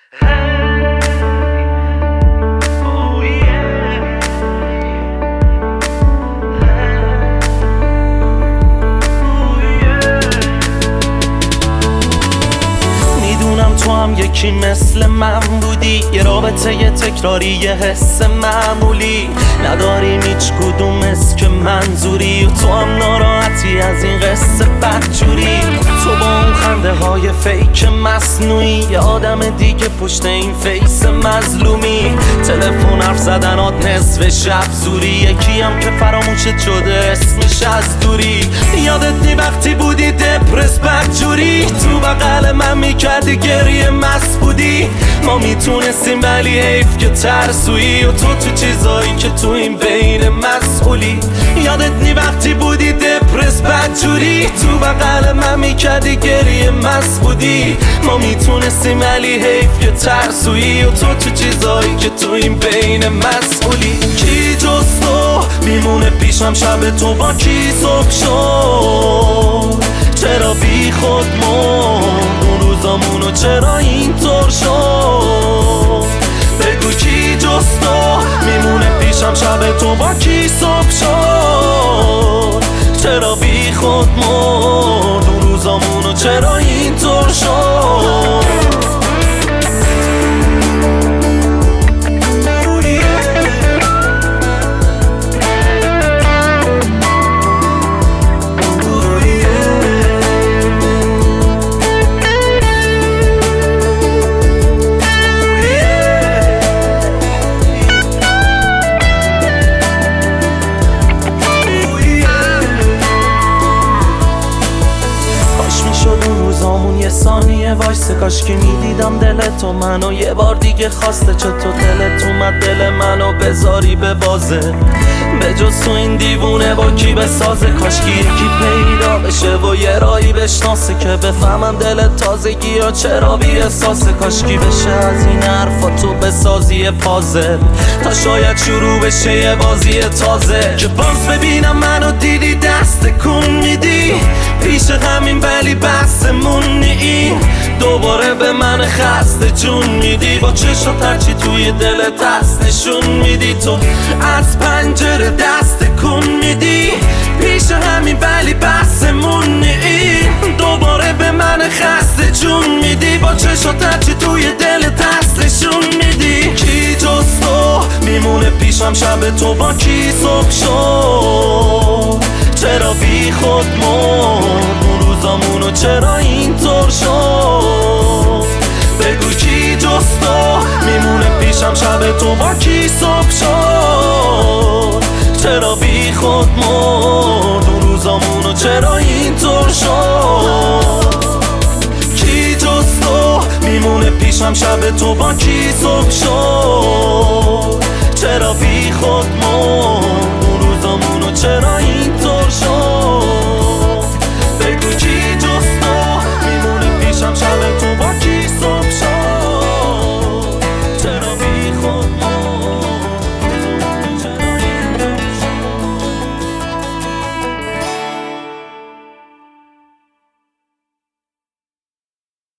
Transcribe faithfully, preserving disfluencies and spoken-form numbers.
تو هم یکی مثل من بودی، یه رابطه یه تکراری، یه حس معمولی نداریم هیچ کدوم اسم منظوری، و تو هم ناراحتی از این قصه بدجوری. تو با اون خنده های فیک مصنوعی، یه آدم دیگه پشت این فیس مظلومی. تلفن حرف زدنات نصف شب زوری، یکی هم که فراموشت شده اسمش از دوری. یادت نی وقتی بودی دپرس بدجوری، تو بغل من میکردی گریه مست بودی. ما میتونستیم ولی حیف که ترسویی، و تو تو چیزایی که تو این بین مسئولی. یادت نی وقتی بودی دپرس بدجوری، تو بغل من میکردی گریه مست بودی. ما میتونستیم ولی حیف که ترسویی، و تو تو چیزایی که تو این بین مسئولی. کی جز تو میمونه پیشم شب تو با کی صبح شد؟ چرا بی خود موند اون روزامونو، چرا اینطور شد؟ بگو کی جز تو میمونه پیشم شب تو با کی صبح شد؟ چرا بی خود موند اون روزامونو، چرا اینطور شد؟ یه ثانیه وایسه، کاش که میدیدم دل تو منو یه بار دیگه خواسته. چطور دلت اومد دل منو بذاری به بازه؟ به جز تو این دیوونه با کی بسازه؟ کاش که یکی پیدا بشه و یه رایی بشناسه، که بفهمم دلت تازگی یا چرا بی احساسه. کاش کی بشه از این حرفا تو بسازی پازل، تا شاید شروع بشه یه بازی تازه. که باز ببینم منو دیدی دست کن میدی پیش همین، ولی بحثمون این دوباره به من خسته جون میدی. با چشات هرچی توی دلت هست نشون میدی. تو از پنجره دست کن میدی پیش همین، ولی بحثمون این دوباره به من خسته جون میدی. با چشات هرچی توی دلت هست نشون میدی. کی جز تو میمونه پیشم شب تو با کی صبح شد؟ چرا بی خود موند اون روزامونو، چرا اینطور شد؟ بگو کی جز تو میمونه پیشم شب تو با کی صبح شد؟ چرا بی خود موند اون روزامونو، چرا اینطور شد؟ کی جز تو میمونه پیشم شب تو با کی صبح شد؟ چرا بی خود موند